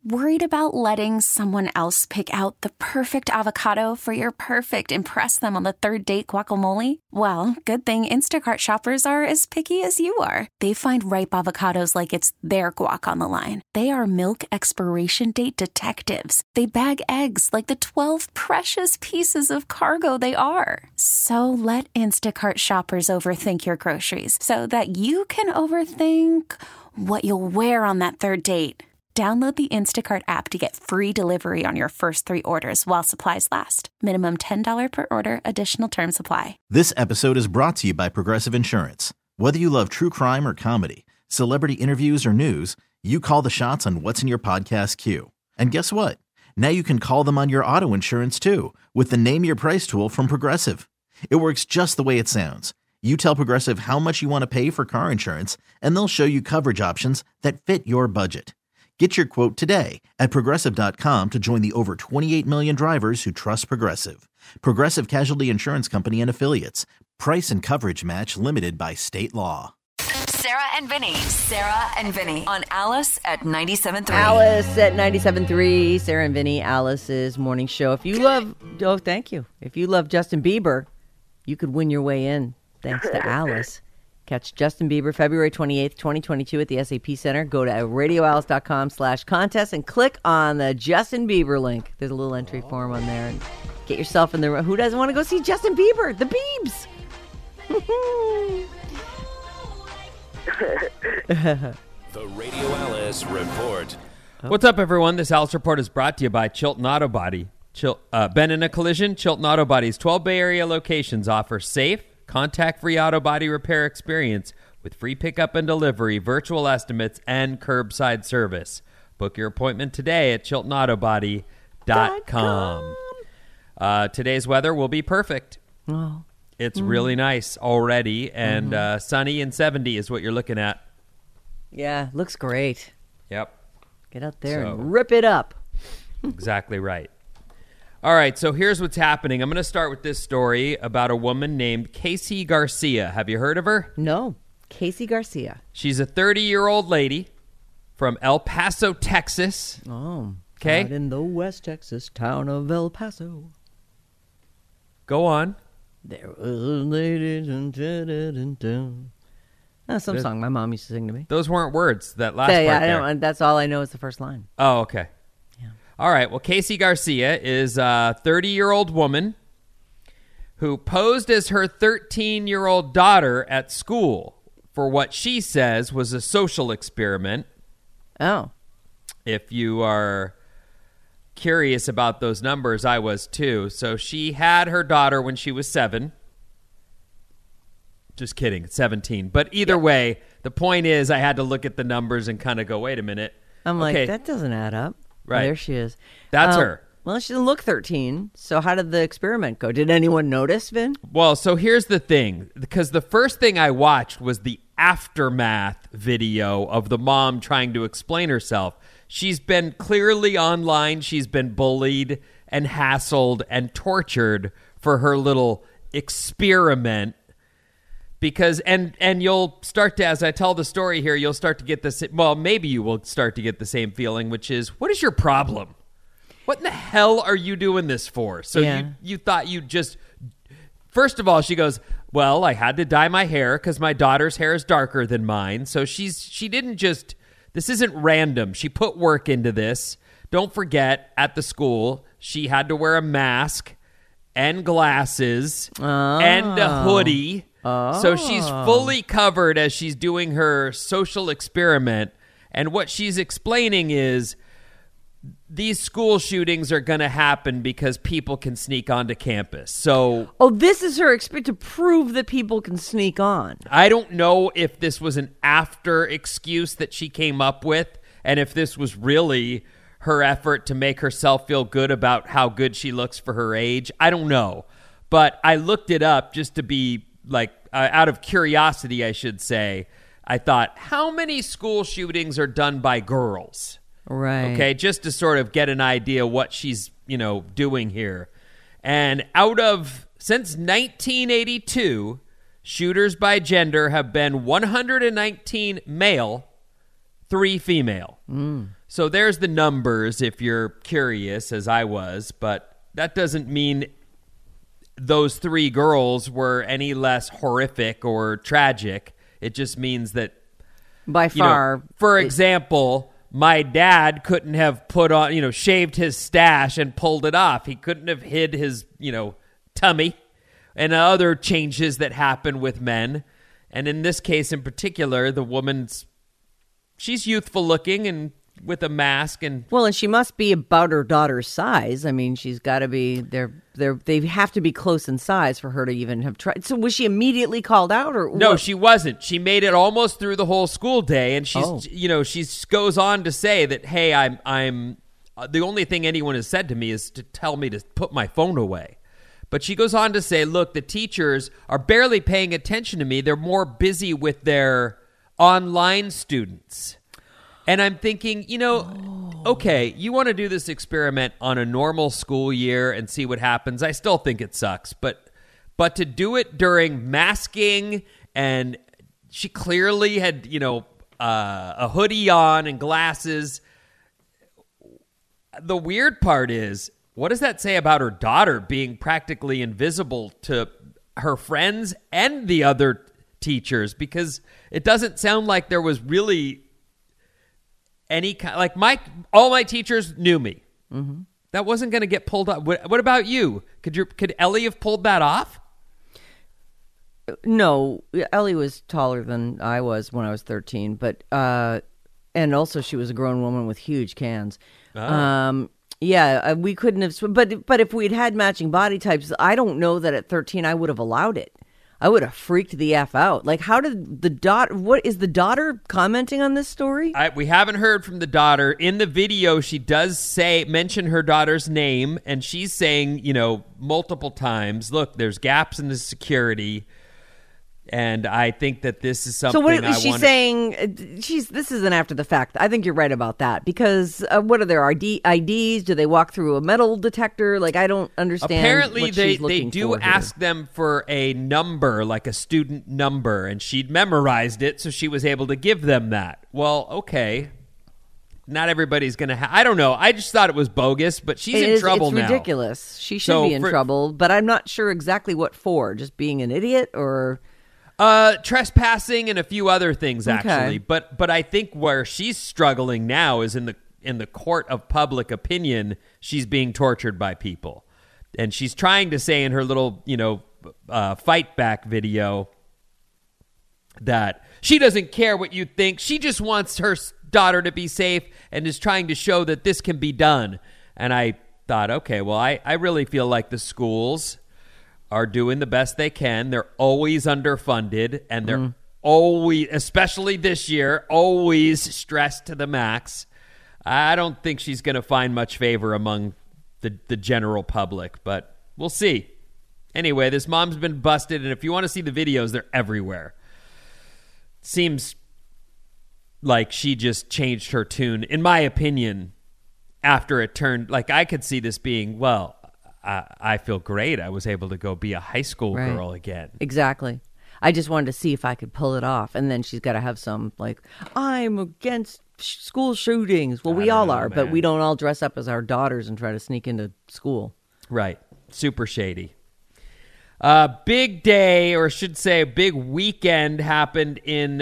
Worried about letting someone else pick out the perfect avocado for your perfect impress them on the third date guacamole? Well, good thing Instacart shoppers are as picky as you are. They find ripe avocados like it's their guac on the line. They are milk expiration date detectives. They bag eggs like the 12 precious pieces of cargo they are. So let Instacart shoppers overthink your groceries so that you can overthink what you'll wear on that third date. Download the Instacart app to get free delivery on your first 3 orders while supplies last. Minimum $10 per order. Additional terms apply. This episode is brought to you by Progressive Insurance. Whether you love true crime or comedy, celebrity interviews or news, you call the shots on what's in your podcast queue. And guess what? Now you can call them on your auto insurance too with the Name Your Price tool from Progressive. It works just the way it sounds. You tell Progressive how much you want to pay for car insurance, and they'll show you coverage options that fit your budget. Get your quote today at Progressive.com to join the over 28 million drivers who trust Progressive. Progressive Casualty Insurance Company and Affiliates. Price and coverage match limited by state law. Sarah and Vinny on Alice at 97.3. Alice at 97.3. Sarah and Vinny, Alice's morning show. If you love, thank you. If you love Justin Bieber, you could win your way in thanks to Alice. Catch Justin Bieber February 28th, 2022 at the SAP Center. Go to radioalice.com/contest and click on the Justin Bieber link. There's a little entry form on there. And get yourself in the room. Who doesn't want to go see Justin Bieber? The Biebs. The Radio Alice Report. What's up, everyone? This Alice Report is brought to you by Chilton Auto Body. Been in a collision? Chilton Auto Body's 12 Bay Area locations offer safe, contact-free auto body repair experience with free pickup and delivery, virtual estimates, and curbside service. Book your appointment today at ChiltonAutoBody.com. Today's weather will be perfect. Oh. It's really nice already, and sunny and 70 is what you're looking at. Yeah, looks great. Yep. Get out there and rip it up. Exactly right. All right, so here's what's happening. I'm going to start with this story about a woman named Casey Garcia. Have you heard of her? No. Casey Garcia. She's a 30-year-old lady from El Paso, Texas. Oh. Okay. Out in the West Texas town of El Paso. Go on. There was a lady. That's some song my mom used to sing to me. Those weren't words. That last part there. That's all I know is the first line. Oh, okay. Yeah. All right. Well, Casey Garcia is a 30-year-old woman who posed as her 13-year-old daughter at school for what she says was a social experiment. Oh. If you are curious about those numbers, I was too. So she had her daughter when she was 7. Just kidding, 17. But either way, the point is I had to look at the numbers and kind of go, wait a minute. I'm like, that doesn't add up. Right. Oh, there she is. That's her. Well, she doesn't look 13. So how did the experiment go? Did anyone notice, Vin? Well, so here's the thing. Because the first thing I watched was the aftermath video of the mom trying to explain herself. She's been clearly online. She's been bullied and hassled and tortured for her little experiment. Because, and you'll start to, as I tell the story here, you'll start to get this, well, maybe you will start to get the same feeling, which is, what is your problem? What in the hell are you doing this for? So you thought you'd just, first of all, she goes, well, I had to dye my hair because my daughter's hair is darker than mine. So she didn't just, this isn't random. She put work into this. Don't forget, at the school, she had to wear a mask and glasses and a hoodie. So she's fully covered as she's doing her social experiment. And what she's explaining is these school shootings are going to happen because people can sneak onto campus. So, this is her experience to prove that people can sneak on. I don't know if this was an after excuse that she came up with and if this was really her effort to make herself feel good about how good she looks for her age. I don't know. But I looked it up just to be like, out of curiosity, I should say. I thought, how many school shootings are done by girls? Right. Okay, just to sort of get an idea what she's, doing here. And since 1982, shooters by gender have been 119 male, 3 female. So there's the numbers if you're curious, as I was, but that doesn't mean those 3 girls were any less horrific or tragic. It just means that, By far. For example, my dad couldn't have put on, shaved his stash and pulled it off. He couldn't have hid his, tummy and other changes that happen with men. And in this case in particular, the woman's, she's youthful looking and with a mask and Well, and she must be about her daughter's size. I mean, she's got to be they have to be close in size for her to even have tried. So was she immediately called out or No, what? she wasn't. She made it almost through the whole school day, and she goes on to say that, hey, I'm the only thing anyone has said to me is to tell me to put my phone away. But she goes on to say, look, the teachers are barely paying attention to me. They're more busy with their online students. And I'm thinking, okay, you want to do this experiment on a normal school year and see what happens. I still think it sucks, but to do it during masking, and she clearly had, a hoodie on and glasses. The weird part is, what does that say about her daughter being practically invisible to her friends and the other teachers? Because it doesn't sound like there was really any kind, like all my teachers knew me. Mm-hmm. That wasn't going to get pulled off. What about you? Could Ellie have pulled that off? No, Ellie was taller than I was when I was 13, but and also she was a grown woman with huge cans. Oh. Yeah, we couldn't have. But if we'd had matching body types, I don't know that at 13 I would have allowed it. I would have freaked the F out. Like, how did the daughter? What is the daughter commenting on this story? We haven't heard from the daughter. In the video, she does mention her daughter's name, and she's saying, multiple times, look, there's gaps in the security. And I think that this is something. So what is she saying? This isn't after the fact. I think you're right about that, because what are their IDs? Do they walk through a metal detector? Like, I don't understand. Apparently, what they she's looking do for ask here. them for a number, like a student number, and she'd memorized it, so she was able to give them that. Well, okay. Not everybody's going to I don't know. I just thought it was bogus, but she's in trouble now. It's ridiculous. She should be in trouble, but I'm not sure exactly what for. Just being an idiot or... trespassing and a few other things, actually. Okay. But I think where she's struggling now is in the court of public opinion. She's being tortured by people, and she's trying to say in her little fight back video that she doesn't care what you think. She just wants her daughter to be safe and is trying to show that this can be done. And I thought, okay, well, I really feel like the schools are doing the best they can. They're always underfunded, and they're always, especially this year, always stressed to the max. I don't think she's going to find much favor among the general public, but we'll see. Anyway, this mom's been busted, and if you want to see the videos, they're everywhere. Seems like she just changed her tune, in my opinion, after it turned, like, I could see this being, well, I feel great. I was able to go be a high school girl again. Exactly. I just wanted to see if I could pull it off. And then she's got to have some, like, I'm against school shootings. Well, we all are, but we don't all dress up as our daughters and try to sneak into school. Right. Super shady. Big day, or I should say a big weekend, happened in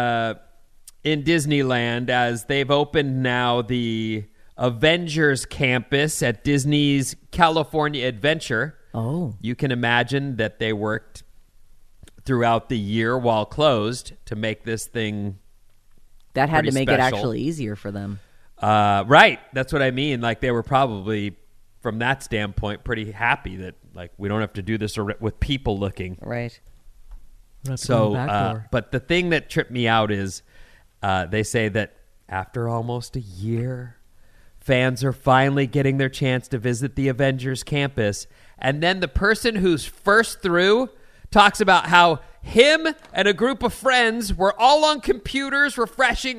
Disneyland, as they've opened now the Avengers campus at Disney's California Adventure. Oh. You can imagine that they worked throughout the year while closed to make this thing that had to make special. It actually easier for them. Right. That's what I mean. Like, they were probably, from that standpoint, pretty happy that, like, we don't have to do this with people looking. Right. So, but the thing that tripped me out is they say that after almost a year, fans are finally getting their chance to visit the Avengers campus. And then the person who's first through talks about how him and a group of friends were all on computers, refreshing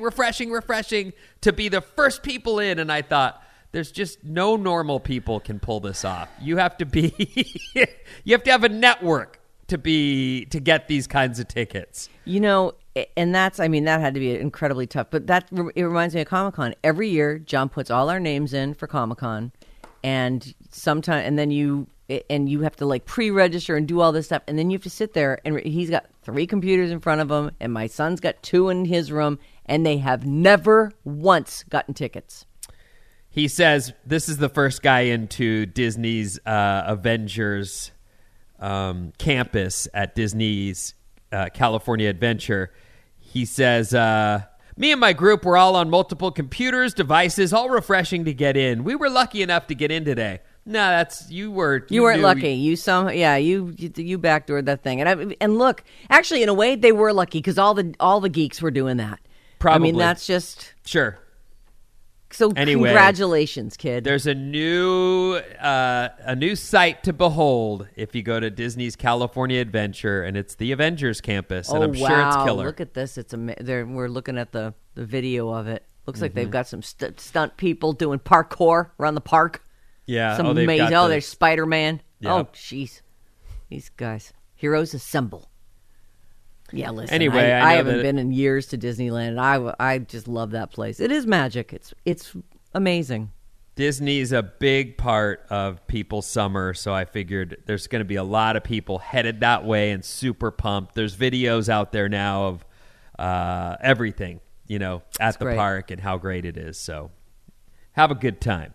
to be the first people in. And I thought, there's just no normal people can pull this off. You have to be, you have to have a network to get these kinds of tickets. You know, and that had to be incredibly tough. But it reminds me of Comic-Con. Every year, John puts all our names in for Comic-Con, and then you have to like pre-register and do all this stuff, and then you have to sit there, and he's got 3 computers in front of him, and my son's got 2 in his room, and they have never once gotten tickets. He says this is the first guy into Disney's Avengers campus at Disney's California Adventure. He says, me and my group were all on multiple computers, devices, all refreshing to get in. We were lucky enough to get in today. No, you weren't lucky. You backdoored that thing. And look, actually, in a way, they were lucky because all the geeks were doing that. Probably. I mean, that's just sure. So anyway, congratulations, kid. There's a new sight to behold if you go to Disney's California Adventure, and it's the Avengers campus, and I'm sure it's killer. Look at this. We're looking at the video of it. Looks like they've got some stunt people doing parkour around the park. Yeah. Some amazing. There's Spider-Man. Yep. Oh, jeez. These guys. Heroes assemble. Yeah, listen. Anyway, I haven't been in years to Disneyland, and I just love that place. It is magic. It's amazing. Disney's a big part of people's summer, so I figured there's going to be a lot of people headed that way and super pumped. There's videos out there now of everything, at the park and how great it is. So have a good time.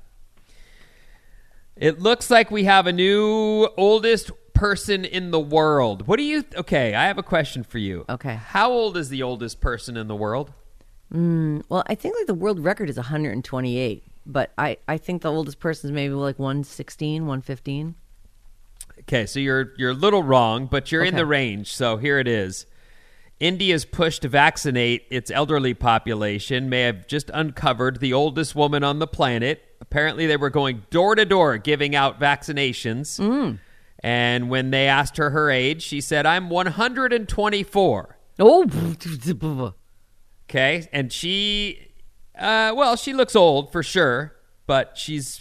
It looks like we have a new oldest person in the world. Okay, I have a question for you. Okay. How old is the oldest person in the world? Well, I think like the world record is 128, but I think the oldest person is maybe like 116, 115. Okay, so you're a little wrong, but you're in the range. So here it is. India's push to vaccinate its elderly population may have just uncovered the oldest woman on the planet. Apparently, they were going door to door giving out vaccinations. And when they asked her age, she said, I'm 124. Oh. Okay. And she looks old for sure, but she's,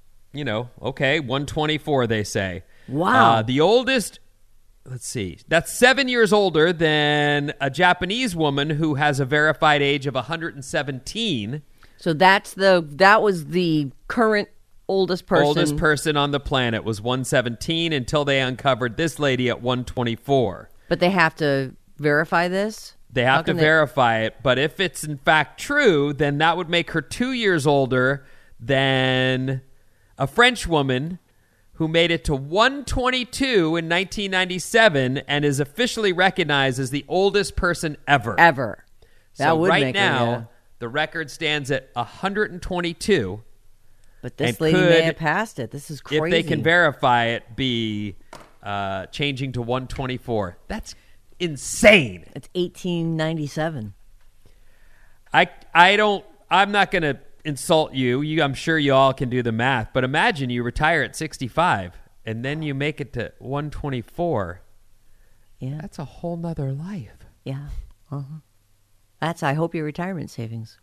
124, they say. Wow. The oldest, let's see, that's 7 years older than a Japanese woman who has a verified age of 117. So that was the current oldest person. Oldest person on the planet was 117 until they uncovered this lady at 124. But they have to verify this? They have to verify it. But if it's in fact true, then that would make her 2 years older than a French woman who made it to 122 in 1997 and is officially recognized as the oldest person ever. That would right make now, the record stands at 122. But this lady may have passed it. This is crazy. If they can verify it, be changing to 124. That's insane. It's 1897. I'm not going to insult you. I'm sure you all can do the math. But imagine you retire at 65 and then you make it to 124. Yeah. That's a whole nother life. Yeah. I hope your retirement savings.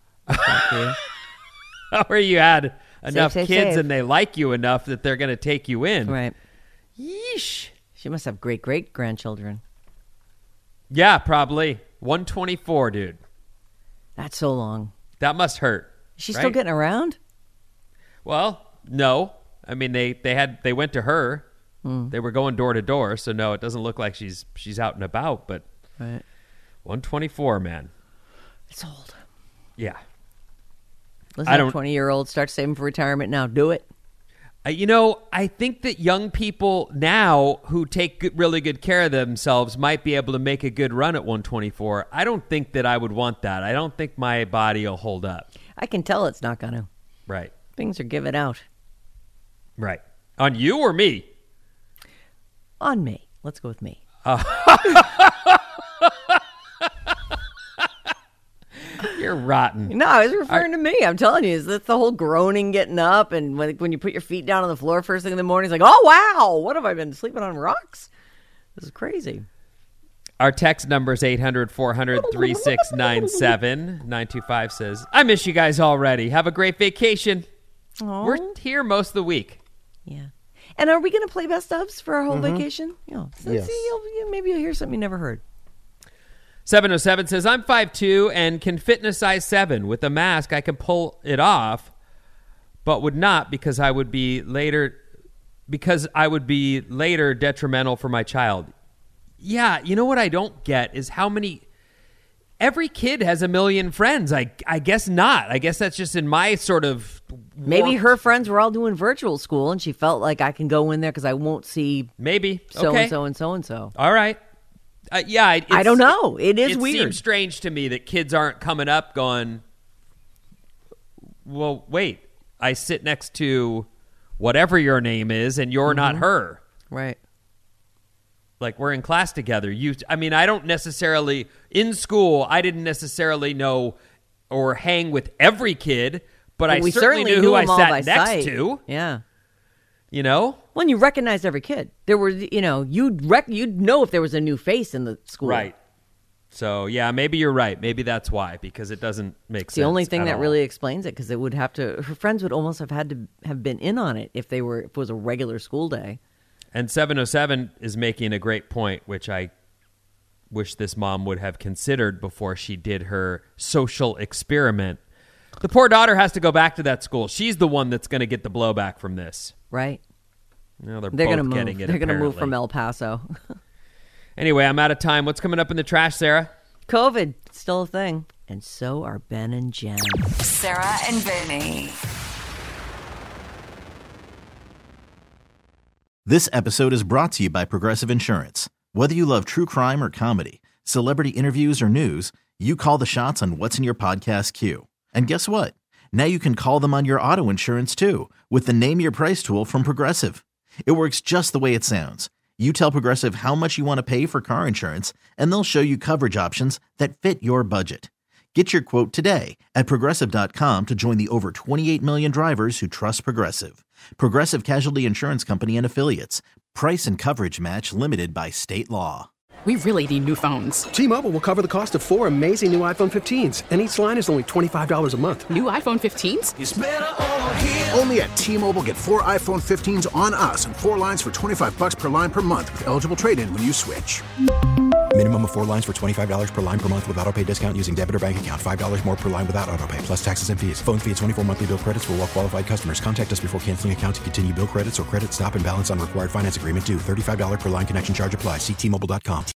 Or you had enough save. kids and they like you enough that they're going to take you in. Right. Yeesh. She must have great-great-grandchildren. Yeah, probably. 124, dude. That's so long. That must hurt. Is she still getting around? Well, no. I mean, they went to her. They were going door to door, so no, it doesn't look like she's out and about, but right. 124, man. It's old. Yeah. Listen, 20-year-old, start saving for retirement now. Do it. I think that young people now who take really good care of themselves might be able to make a good run at 124. I don't think that I would want that. I don't think my body will hold up. I can tell it's not going to. Right. Things are giving out. Right. On you or me? On me. Let's go with me. You're rotten. No, I was referring to me. I'm telling you, that's the whole groaning, getting up, and when you put your feet down on the floor first thing in the morning, it's like, oh, wow, what have I been sleeping on rocks? This is crazy. Our text number is 800-400-3697. 925 says, I miss you guys already. Have a great vacation. Aww. We're here most of the week. Yeah. And are we going to play best ofs for our whole vacation? Yes. See, maybe you'll hear something you never heard. 707 says, I'm 5'2" and can fit in a size 7. With a mask, I can pull it off, but would not because I would be later detrimental for my child. Yeah, you know what I don't get is how many... Every kid has a million friends. I guess not. I guess that's just in my sort of... Maybe her friends were all doing virtual school, and she felt like I can go in there because I won't see... Maybe. So-and-so and so-and-so. All right. Yeah, I don't know. It is weird. It seems strange to me that kids aren't coming up going, well, wait, I sit next to whatever your name is, and you're not her. Right. Like, we're in class together. I don't necessarily, in school, I didn't necessarily know or hang with every kid, but I certainly knew who I sat next to. Yeah. You know? Well, and you recognized every kid. There were, you'd know if there was a new face in the school. Right. So, yeah, maybe you're right. Maybe that's why, because it doesn't make sense. It's the only thing that really explains it, because it would have to, her friends would almost have had to have been in on it if it was a regular school day. And 707 is making a great point, which I wish this mom would have considered before she did her social experiment. The poor daughter has to go back to that school. She's the one that's going to get the blowback from this. Right. No, they're going to both move. getting it. They're going to move from El Paso. Anyway, I'm out of time. What's coming up in the trash, Sarah? COVID, still a thing. And so are Ben and Jen. Sarah and Vinny. This episode is brought to you by Progressive Insurance. Whether you love true crime or comedy, celebrity interviews or news, you call the shots on what's in your podcast queue. And guess what? Now you can call them on your auto insurance too with the Name Your Price tool from Progressive. It works just the way it sounds. You tell Progressive how much you want to pay for car insurance, and they'll show you coverage options that fit your budget. Get your quote today at Progressive.com to join the over 28 million drivers who trust Progressive. Progressive Casualty Insurance Company and Affiliates. Price and coverage match limited by state law. We really need new phones. T-Mobile will cover the cost of 4 amazing new iPhone 15s, and each line is only $25 a month. New iPhone 15s? It's better over here. Only at T-Mobile, get 4 iPhone 15s on us and 4 lines for $25 per line per month with eligible trade-in when you switch. Minimum of 4 lines for $25 per line per month with autopay discount using debit or bank account. $5 more per line without autopay, plus taxes and fees. Phone fee at 24 monthly bill credits for well-qualified customers. Contact us before canceling account to continue bill credits or credit stop and balance on required finance agreement due. $35 per line connection charge applies. See T-Mobile.com.